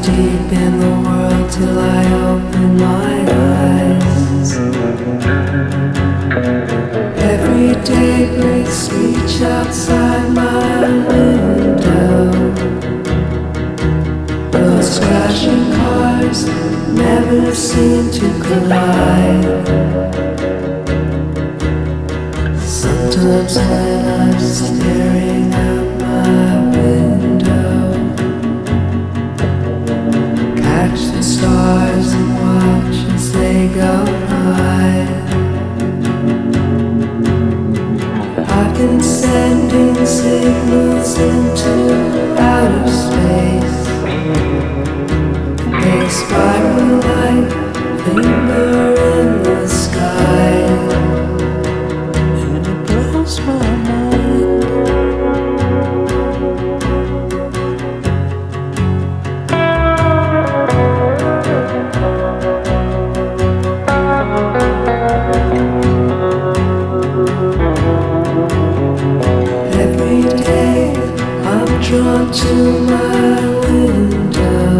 deep in the world till I open my eyes. Every day brings speech outside my window. Those crashing cars never seem to collide. Sometimes when I'm staring out my window, catch the stars and watch as they go by. I've been sending signals into outer space. They spiral like finger in the sky. And it blows my mind. Every day I'm drawn to my window.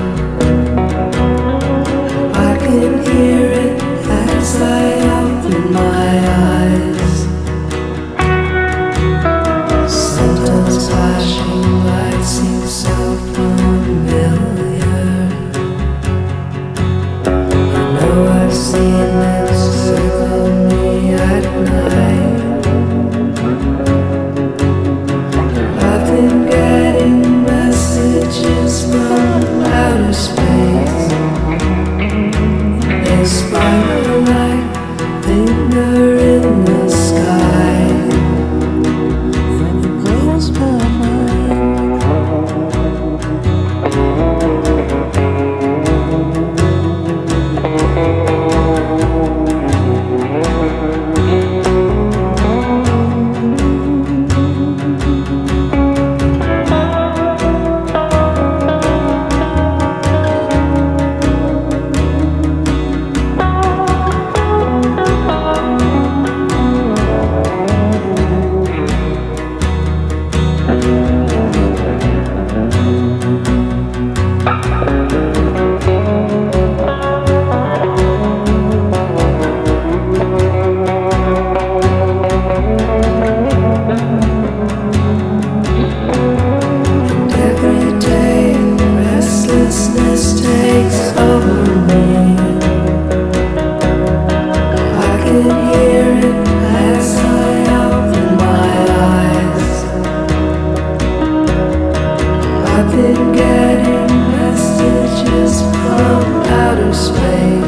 I can hear it as I open my eyes. Sometimes flashing lights seem so familiar. I know I've seen them circle me at night. I've been getting messages from outer space. They spiral like finger in the sky. And it blows my mind. Takes over me. I can hear it as I open my eyes. I've been getting messages from outer space.